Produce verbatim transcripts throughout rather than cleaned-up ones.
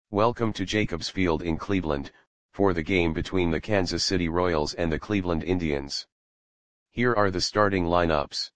Welcome to Jacobs Field in Cleveland, for the game between the Kansas City Royals and the Cleveland Indians. Here are the starting lineups.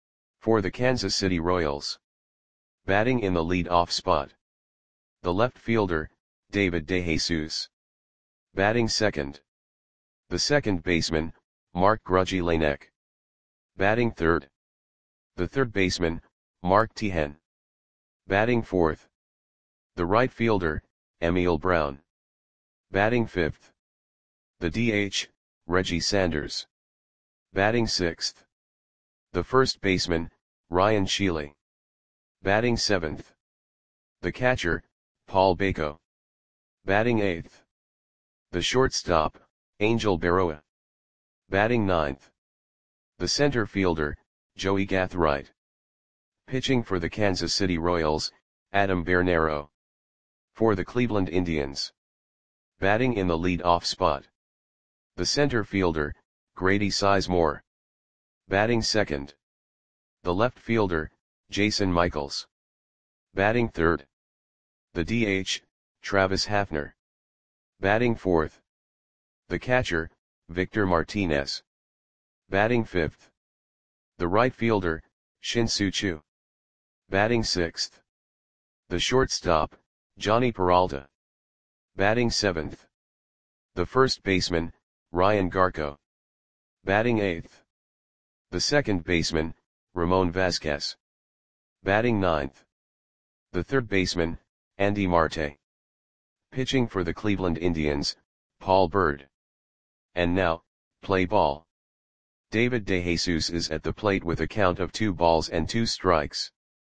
For the Kansas City Royals. Batting in the lead-off spot. The left fielder, David DeJesus. Batting second. The second baseman, Mark Grudzielanek. Batting third. The third baseman, Mark Teahen. Batting fourth. The right fielder, Emil Brown. Batting fifth. The D H, Reggie Sanders. Batting sixth. The first baseman, Ryan Sheely. Batting seventh. The catcher, Paul Bako. Batting eighth. The shortstop, Angel Berroa. Batting ninth. The center fielder, Joey Gathright. Pitching for the Kansas City Royals, Adam Bernero. For the Cleveland Indians. Batting in the lead-off spot. The center fielder, Grady Sizemore. Batting second. The left fielder, Jason Michaels. Batting third. The D H, Travis Hafner. Batting fourth. The catcher, Victor Martinez. Batting fifth. The right fielder, Shin-Soo Choo. Batting sixth. The shortstop, Johnny Peralta. Batting seventh. The first baseman, Ryan Garco. Batting eighth. The second baseman, Ramon Vasquez. Batting ninth. The third baseman, Andy Marte. Pitching for the Cleveland Indians, Paul Byrd. And now, play ball. David DeJesus is at the plate with a count of two balls and two strikes.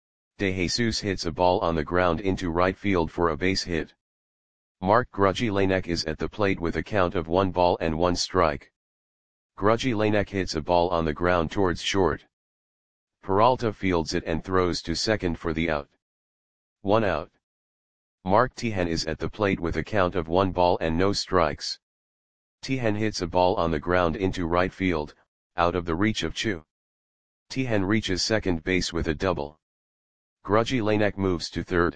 DeJesus hits a ball on the ground into right field for a base hit. Mark Grudzielanek is at the plate with a count of one ball and one strike. Grudzielanek hits a ball on the ground towards short. Peralta fields it and throws to second for the out. One out. Mark Teahen is at the plate with a count of one ball and no strikes. Teahen hits a ball on the ground into right field, out of the reach of Choo. Teahen reaches second base with a double. Grudzielanek moves to third.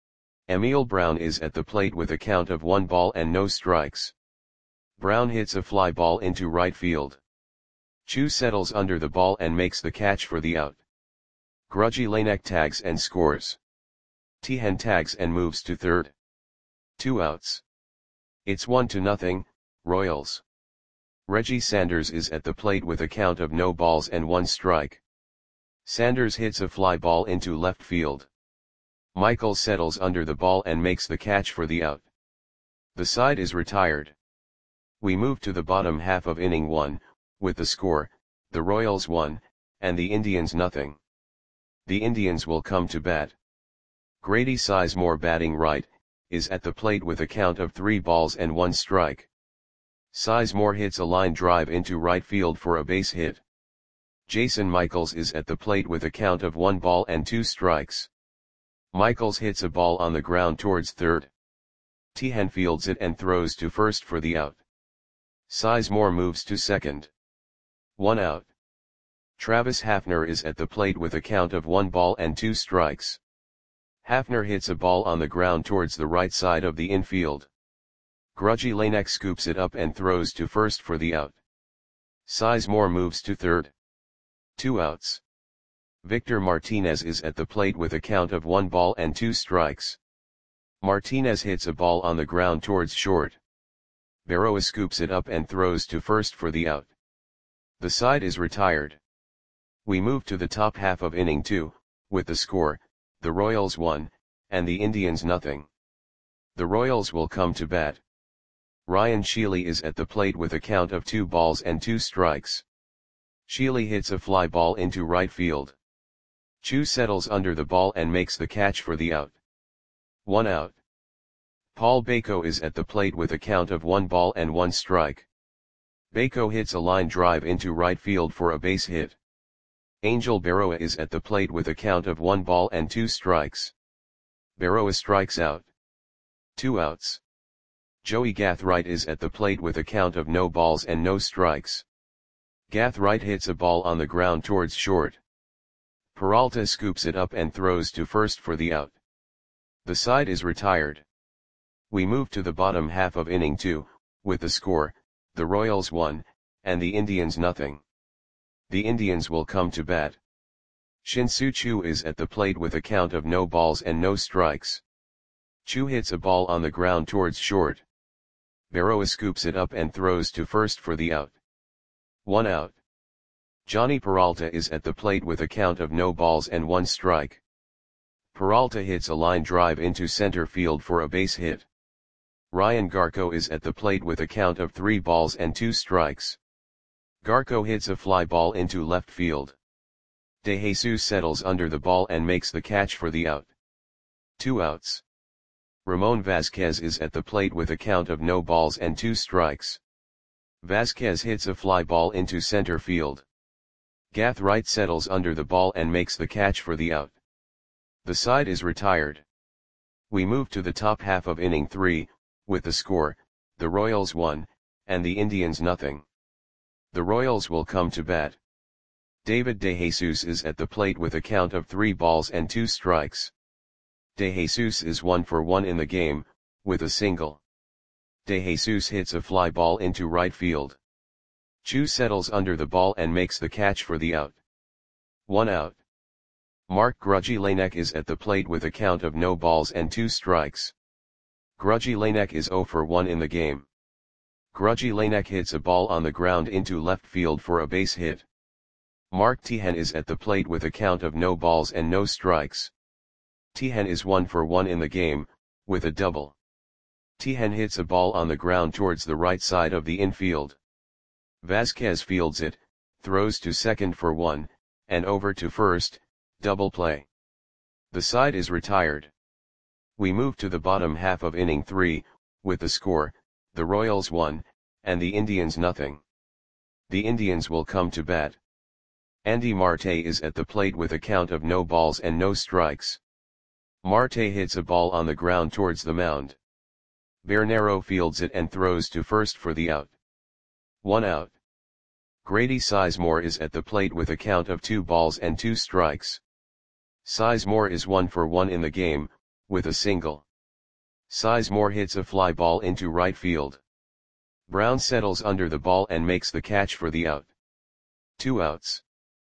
Emil Brown is at the plate with a count of one ball and no strikes. Brown hits a fly ball into right field. Choo settles under the ball and makes the catch for the out. Grudzielanek tags and scores. Teahen tags and moves to third. Two outs. It's one to nothing, Royals. Reggie Sanders is at the plate with a count of no balls and one strike. Sanders hits a fly ball into left field. Michael settles under the ball and makes the catch for the out. The side is retired. We move to the bottom half of inning one, with the score, the Royals one, and the Indians nothing. The Indians will come to bat. Grady Sizemore, batting right, is at the plate with a count of three balls and one strike. Sizemore hits a line drive into right field for a base hit. Jason Michaels is at the plate with a count of one ball and two strikes. Michaels hits a ball on the ground towards third. Teahen fields it and throws to first for the out. Sizemore moves to second. One out. Travis Hafner is at the plate with a count of one ball and two strikes. Hafner hits a ball on the ground towards the right side of the infield. Grudzielanek scoops it up and throws to first for the out. Sizemore moves to third. Two outs. Victor Martinez is at the plate with a count of one ball and two strikes. Martinez hits a ball on the ground towards short. Berroa scoops it up and throws to first for the out. The side is retired. We move to the top half of inning two, with the score, the Royals one, and the Indians nothing. The Royals will come to bat. Ryan Sheely is at the plate with a count of two balls and two strikes. Sheely hits a fly ball into right field. Choo settles under the ball and makes the catch for the out. One out. Paul Bako is at the plate with a count of one ball and one strike. Bako hits a line drive into right field for a base hit. Angel Berroa is at the plate with a count of one ball and two strikes. Berroa strikes out. Two outs. Joey Gathright is at the plate with a count of no balls and no strikes. Gathright hits a ball on the ground towards short. Peralta scoops it up and throws to first for the out. The side is retired. We move to the bottom half of inning two, with the score, the Royals one, and the Indians nothing. The Indians will come to bat. Shin-Soo Choo is at the plate with a count of no balls and no strikes. Choo hits a ball on the ground towards short. Berroa scoops it up and throws to first for the out. One out. Johnny Peralta is at the plate with a count of no balls and one strike. Peralta hits a line drive into center field for a base hit. Ryan Garco is at the plate with a count of three balls and two strikes. Garco hits a fly ball into left field. De Jesus settles under the ball and makes the catch for the out. Two outs. Ramon Vasquez is at the plate with a count of no balls and two strikes. Vasquez hits a fly ball into center field. Gath Wright settles under the ball and makes the catch for the out. The side is retired. We move to the top half of inning three, with the score, the Royals one, and the Indians nothing. The Royals will come to bat. David De Jesus is at the plate with a count of three balls and two strikes. De Jesus is one for one in the game, with a single. De Jesus hits a fly ball into right field. Choo settles under the ball and makes the catch for the out. One out. Mark Grudzielanek is at the plate with a count of no balls and two strikes. Grudzielanek is zero for one in the game. Grudzielanek hits a ball on the ground into left field for a base hit. Mark Teahen is at the plate with a count of no balls and no strikes. Teahen is one for one in the game, with a double. Teahen hits a ball on the ground towards the right side of the infield. Vasquez fields it, throws to second for one, and over to first, double play. The side is retired. We move to the bottom half of inning three, with the score, the Royals one, and the Indians nothing. The Indians will come to bat. Andy Marte is at the plate with a count of no balls and no strikes. Marte hits a ball on the ground towards the mound. Bernero fields it and throws to first for the out. One out. Grady Sizemore is at the plate with a count of two balls and two strikes. Sizemore is one for one in the game, with a single. Sizemore hits a fly ball into right field. Brown settles under the ball and makes the catch for the out. Two outs.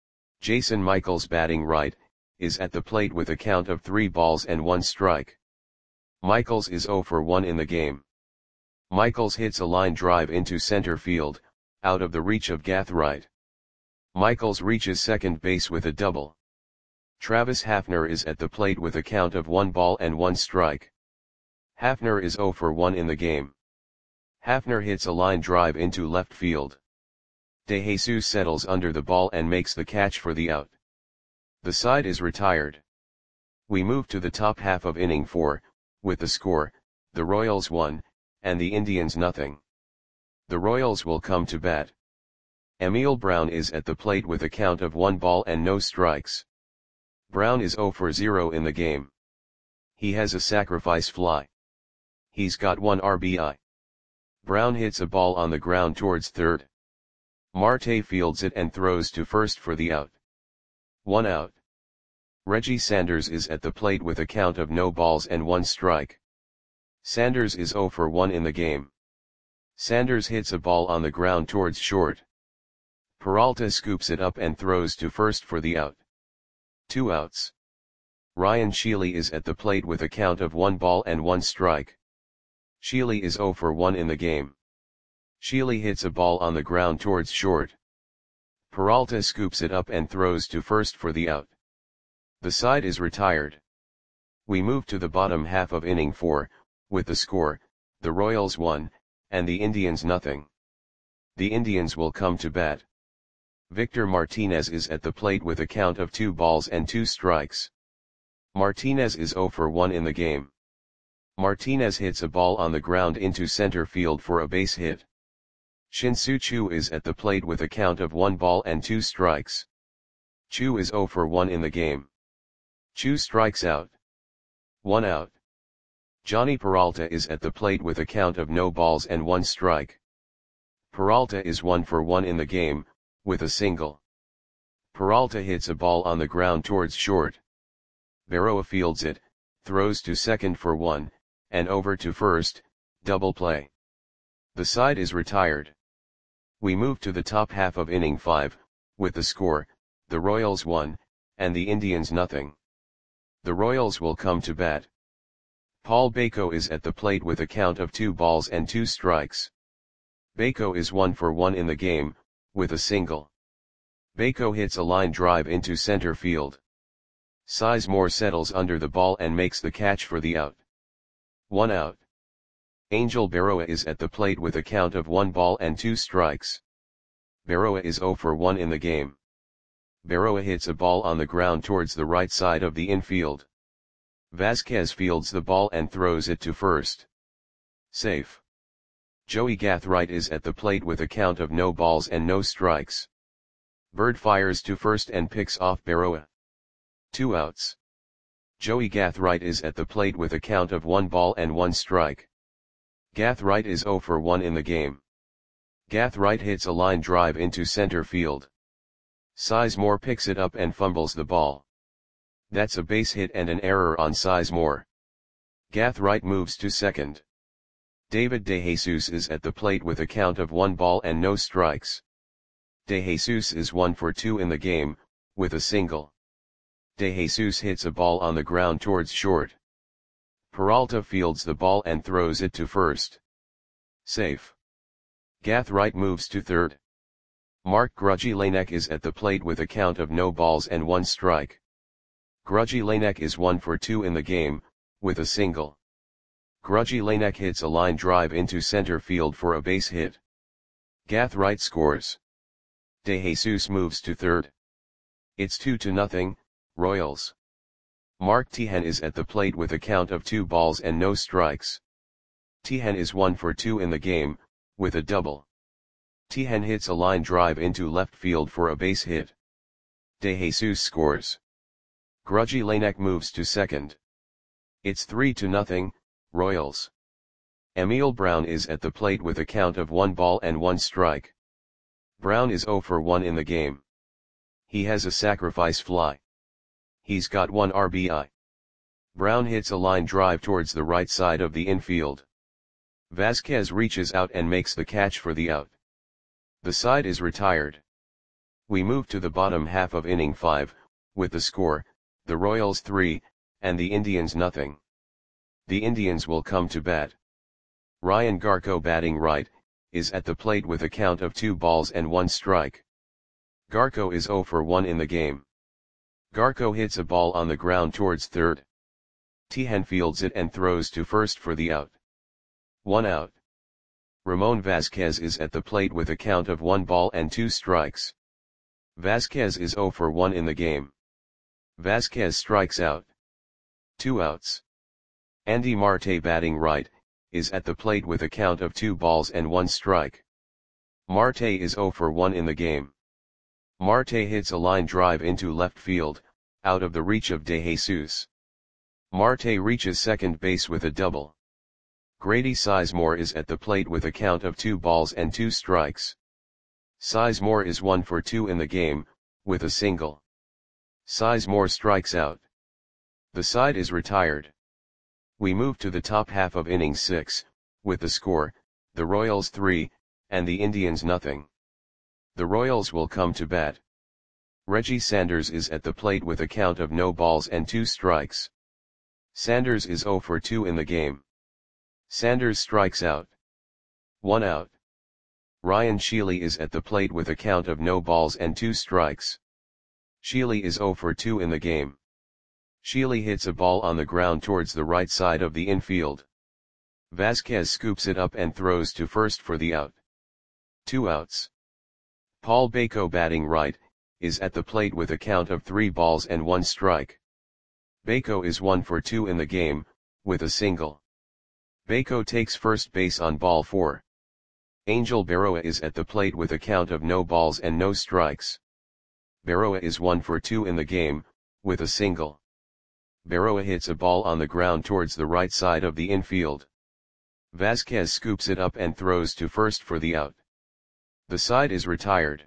Jason Michaels, batting right, is at the plate with a count of three balls and one strike. Michaels is zero for one in the game. Michaels hits a line drive into center field, out of the reach of Gath Wright. Michaels reaches second base with a double. Travis Hafner is at the plate with a count of one ball and one strike. Hafner is zero for one in the game. Hafner hits a line drive into left field. De Jesus settles under the ball and makes the catch for the out. The side is retired. We move to the top half of inning four, with the score, the Royals one, and the Indians nothing. The Royals will come to bat. Emil Brown is at the plate with a count of one ball and no strikes. Brown is zero for zero in the game. He has a sacrifice fly. He's got one R B I. Brown hits a ball on the ground towards third. Marte fields it and throws to first for the out. One out. Reggie Sanders is at the plate with a count of no balls and one strike. Sanders is zero for one in the game. Sanders hits a ball on the ground towards short. Peralta scoops it up and throws to first for the out. Two outs. Ryan Sheely is at the plate with a count of one ball and one strike. Sheely is zero for one in the game. Sheely hits a ball on the ground towards short. Peralta scoops it up and throws to first for the out. The side is retired. We move to the bottom half of inning four, with the score, the Royals one, and the Indians nothing. The Indians will come to bat. Victor Martinez is at the plate with a count of two balls and two strikes. Martinez is zero for one in the game. Martinez hits a ball on the ground into center field for a base hit. Shin-Soo Choo is at the plate with a count of one ball and two strikes. Choo is zero for one in the game. Choo strikes out. One out. Johnny Peralta is at the plate with a count of no balls and one strike. Peralta is one for one in the game, with a single. Peralta hits a ball on the ground towards short. Berroa fields it, throws to second for one, and over to first, Double play. The side is retired. We move to the top half of inning five, with the score, the Royals one, and the Indians nothing. The Royals will come to bat. Paul Bako is at the plate with a count of two balls and two strikes. Bako is one for one in the game, with a single. Bako hits a line drive into center field. Sizemore settles under the ball and makes the catch for the out. One out. Angel Berroa is at the plate with a count of one ball and two strikes. Berroa is zero for one in the game. Berroa hits a ball on the ground towards the right side of the infield. Vasquez fields the ball and throws it to first. Safe. Joey Gathright is at the plate with a count of no balls and no strikes. Bird fires to first and picks off Berroa. Two outs. Joey Gathright is at the plate with a count of one ball and one strike. Gathright is zero for one in the game. Gathright hits a line drive into center field. Sizemore picks it up and fumbles the ball. That's a base hit and an error on Sizemore. Gathright moves to second. David DeJesus is at the plate with a count of one ball and no strikes. DeJesus is one for two in the game, with a single. DeJesus hits a ball on the ground towards short. Peralta fields the ball and throws it to first. Safe. Gathright moves to third. Mark Grudzielanek is at the plate with a count of no balls and one strike. Grudzielanek is one for two in the game, with a single. Grudzielanek hits a line drive into center field for a base hit. Gathright scores. DeJesus moves to third. It's two to nothing, Royals. Mark Tejan is at the plate with a count of two balls and no strikes. Tejan is one for two in the game, with a double. Tejan hits a line drive into left field for a base hit. DeJesus scores. Grudzielanek moves to second. It's three to nothing, Royals. Emil Brown is at the plate with a count of one ball and one strike. Brown is zero for one in the game. He has a sacrifice fly. He's got one R B I. Brown hits a line drive towards the right side of the infield. Vasquez reaches out and makes the catch for the out. The side is retired. We move to the bottom half of inning five, with the score, the Royals three, and the Indians nothing. The Indians will come to bat. Ryan Garko, batting right, is at the plate with a count of two balls and one strike. Garko is zero for one in the game. Garko hits a ball on the ground towards third. Tejan fields it and throws to first for the out. One out. Ramon Vasquez is at the plate with a count of one ball and two strikes. Vasquez is zero for one in the game. Vasquez strikes out. Two outs. Andy Marte, batting right, is at the plate with a count of two balls and one strike. Marte is zero for one in the game. Marte hits a line drive into left field, out of the reach of DeJesus. Marte reaches second base with a double. Grady Sizemore is at the plate with a count of two balls and two strikes. Sizemore is one for two in the game, with a single. Sizemore strikes out. The side is retired. We move to the top half of inning six, with the score, the Royals three, and the Indians nothing. The Royals will come to bat. Reggie Sanders is at the plate with a count of no balls and two strikes. Sanders is zero for two in the game. Sanders strikes out. One out. Ryan Sheely is at the plate with a count of no balls and two strikes. Sheely is zero for two in the game. Sheely hits a ball on the ground towards the right side of the infield. Vasquez scoops it up and throws to first for the out. Two outs. Paul Bako, batting right, is at the plate with a count of three balls and one strike. Bako is one for two in the game, with a single. Bako takes first base on ball four. Angel Berroa is at the plate with a count of no balls and no strikes. Berroa is one for two in the game, with a single. Berroa hits a ball on the ground towards the right side of the infield. Vasquez scoops it up and throws to first for the out. The side is retired.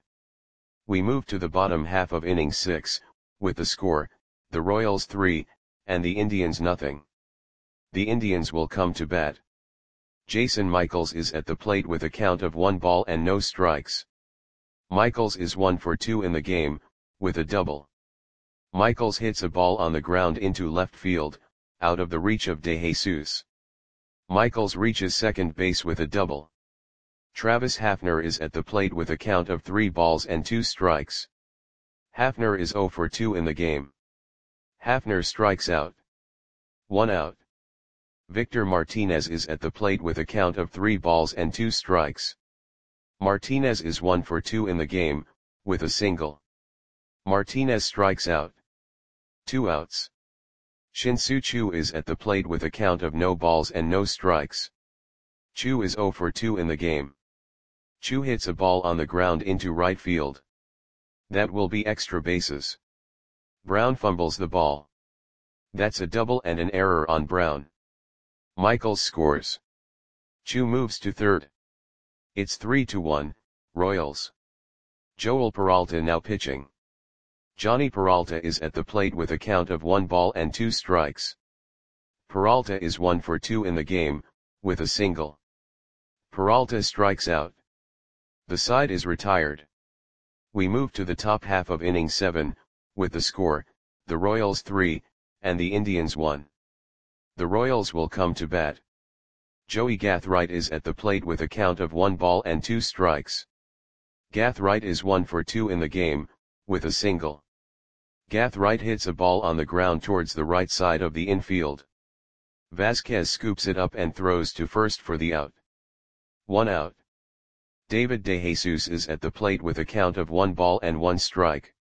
We move to the bottom half of inning six, with the score, the Royals three, and the Indians nothing. The Indians will come to bat. Jason Michaels is at the plate with a count of one ball and no strikes. Michaels is one for two in the game, with a double. Michaels hits a ball on the ground into left field, out of the reach of De Jesus. Michaels reaches second base with a double. Travis Hafner is at the plate with a count of three balls and two strikes. Hafner is zero for two in the game. Hafner strikes out. One out. Victor Martinez is at the plate with a count of three balls and two strikes. Martinez is one for two in the game, with a single. Martinez strikes out. Two outs. Shin-Soo Choo is at the plate with a count of no balls and no strikes. Choo is zero for two in the game. Choo hits a ball on the ground into right field. That will be extra bases. Brown fumbles the ball. That's a double and an error on Brown. Michaels scores. Choo moves to third. It's three to one, Royals. Joel Peralta now pitching. Johnny Peralta is at the plate with a count of one ball and two strikes. Peralta is one for two in the game, with a single. Peralta strikes out. The side is retired. We move to the top half of inning seven, with the score, the Royals three, and the Indians one. The Royals will come to bat. Joey Gathright is at the plate with a count of one ball and two strikes. Gathright is one for two in the game, with a single. Gathright hits a ball on the ground towards the right side of the infield. Vasquez scoops it up and throws to first for the out. One out. David De Jesus is at the plate with a count of one ball and one strike.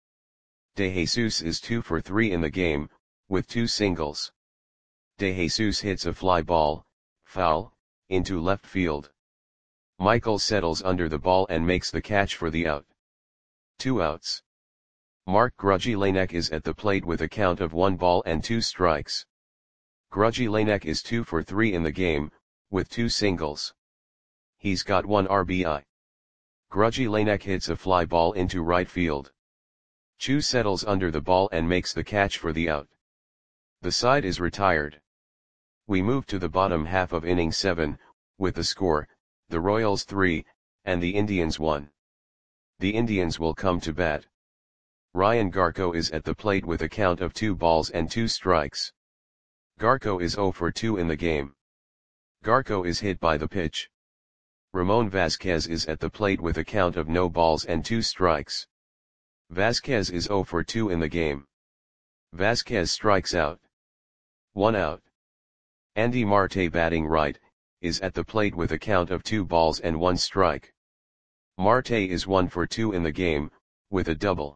De Jesus is two for three in the game, with two singles. De Jesus hits a fly ball, foul, into left field. Michael settles under the ball and makes the catch for the out. Two outs. Mark Grudzielanek is at the plate with a count of one ball and two strikes. Grudzielanek is two for three in the game, with two singles. He's got one R B I. Grudzielanek hits a fly ball into right field. Choo settles under the ball and makes the catch for the out. The side is retired. We move to the bottom half of inning seven, with the score, the Royals three, and the Indians one. The Indians will come to bat. Ryan Garko is at the plate with a count of two balls and two strikes. Garko is zero for two in the game. Garko is hit by the pitch. Ramon Vasquez is at the plate with a count of no balls and two strikes. Vasquez is zero for two in the game. Vasquez strikes out. One out. Andy Marte, batting right, is at the plate with a count of two balls and one strike. Marte is one for two in the game, with a double.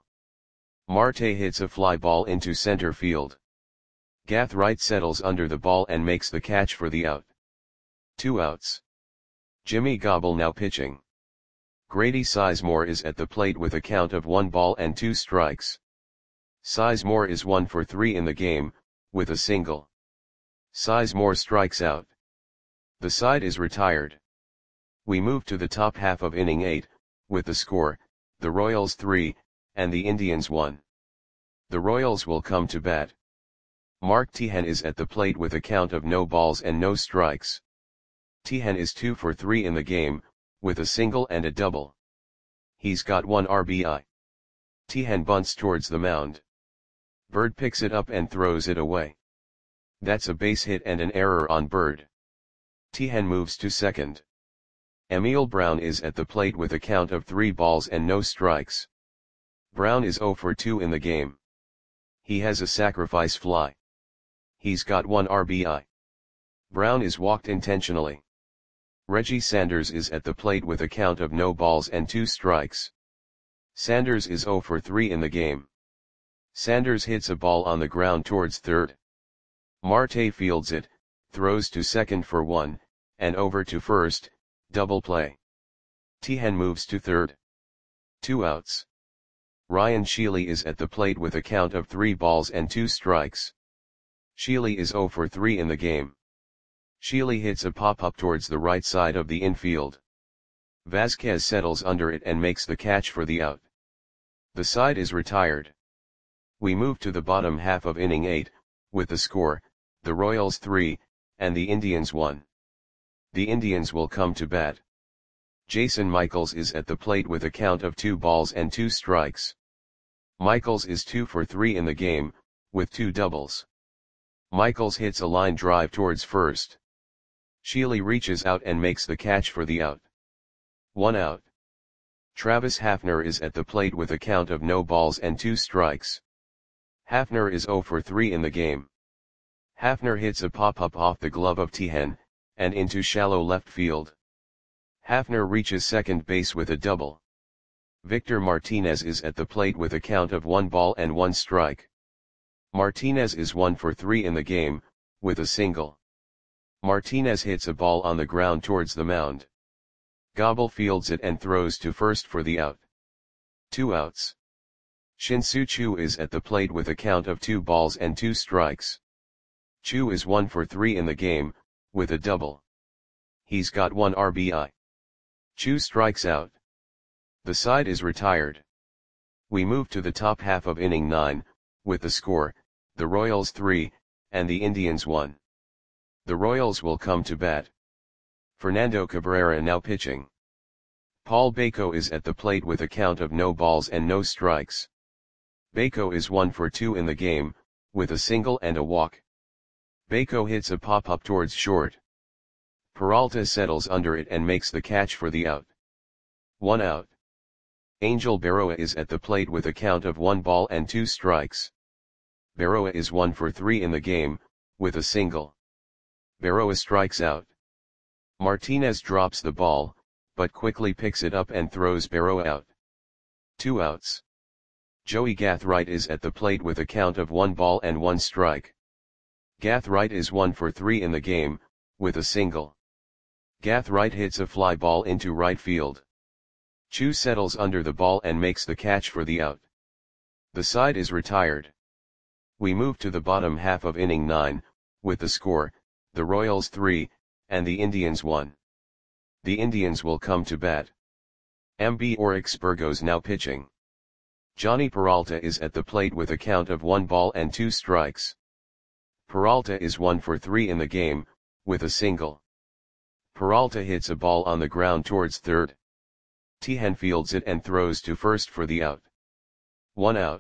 Marte hits a fly ball into center field. Gathright settles under the ball and makes the catch for the out. Two outs. Jimmy Gobble now pitching. Grady Sizemore is at the plate with a count of one ball and two strikes. Sizemore is one for three in the game, with a single. Sizemore strikes out. The side is retired. We move to the top half of inning eight, with the score, the Royals three, and the Indians one. The Royals will come to bat. Mark Teahen is at the plate with a count of no balls and no strikes. Teahen is two for three in the game, with a single and a double. He's got one R B I. Teahen bunts towards the mound. Bird picks it up and throws it away. That's a base hit and an error on Bird. Teahen moves to second. Emil Brown is at the plate with a count of three balls and no strikes. Brown is zero for two in the game. He has a sacrifice fly. He's got one R B I. Brown is walked intentionally. Reggie Sanders is at the plate with a count of no balls and two strikes. Sanders is zero for three in the game. Sanders hits a ball on the ground towards third. Marte fields it, throws to second for one, and over to first, double play. Teahen moves to third. Two outs. Ryan Sheely is at the plate with a count of three balls and two strikes. Sheely is zero for three in the game. Sheely hits a pop-up towards the right side of the infield. Vasquez settles under it and makes the catch for the out. The side is retired. We move to the bottom half of inning eight, with the score, the Royals three, and the Indians one. The Indians will come to bat. Jason Michaels is at the plate with a count of two balls and two strikes. Michaels is two for three in the game, with two doubles. Michaels hits a line drive towards first. Sheely reaches out and makes the catch for the out. One out. Travis Hafner is at the plate with a count of no balls and two strikes. Hafner is zero for three in the game. Hafner hits a pop-up off the glove of Tehan, and into shallow left field. Hafner reaches second base with a double. Victor Martinez is at the plate with a count of one ball and one strike. Martinez is one for three in the game, with a single. Martinez hits a ball on the ground towards the mound. Gobble fields it and throws to first for the out. Two outs. Shin-Soo Choo is at the plate with a count of two balls and two strikes. Choo is one for three in the game, with a double. He's got one R B I. Choo strikes out. The side is retired. We move to the top half of inning nine, with the score, the Royals three, and the Indians one. The Royals will come to bat. Fernando Cabrera now pitching. Paul Bako is at the plate with a count of no balls and no strikes. Bako is one for two in the game, with a single and a walk. Bako hits a pop-up towards short. Peralta settles under it and makes the catch for the out. One out. Angel Berroa is at the plate with a count of one ball and two strikes. Berroa is one for three in the game, with a single. Berroa strikes out. Martinez drops the ball, but quickly picks it up and throws Berroa out. Two outs. Joey Gathright is at the plate with a count of one ball and one strike. Gathright is one for three in the game, with a single. Gathright hits a fly ball into right field. Choo settles under the ball and makes the catch for the out. The side is retired. We move to the bottom half of inning nine, with the score, the Royals three, and the Indians one. The Indians will come to bat. M B Oryx Burgos now pitching. Johnny Peralta is at the plate with a count of one ball and two strikes. Peralta is one for three in the game, with a single. Peralta hits a ball on the ground towards third. Tehan fields it and throws to first for the out. One out.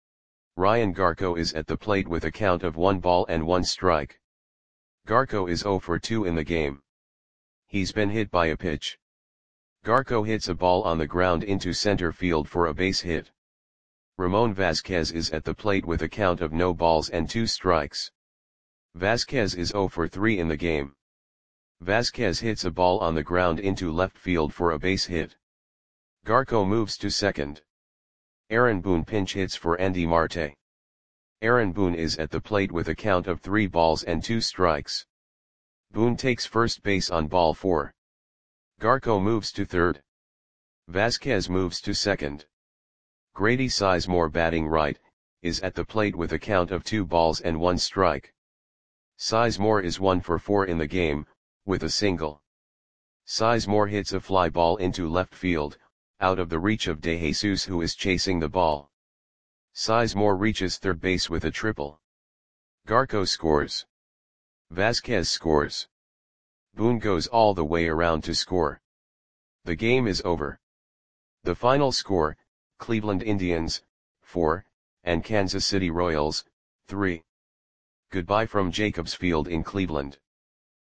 Ryan Garco is at the plate with a count of one ball and one strike. Garco is zero for two in the game. He's been hit by a pitch. Garco hits a ball on the ground into center field for a base hit. Ramon Vasquez is at the plate with a count of no balls and two strikes. Vasquez is zero for three in the game. Vasquez hits a ball on the ground into left field for a base hit. Garco moves to second. Aaron Boone pinch hits for Andy Marte. Aaron Boone is at the plate with a count of three balls and two strikes. Boone takes first base on ball four. Garco moves to third. Vasquez moves to second. Grady Sizemore batting right, is at the plate with a count of two balls and one strike. Sizemore is one for four in the game, with a single. Sizemore hits a fly ball into left field, out of the reach of De Jesus, who is chasing the ball. Sizemore reaches third base with a triple. Garco scores. Vasquez scores. Boone goes all the way around to score. The game is over. The final score, Cleveland Indians, four, and Kansas City Royals, three. Goodbye from Jacobs Field in Cleveland.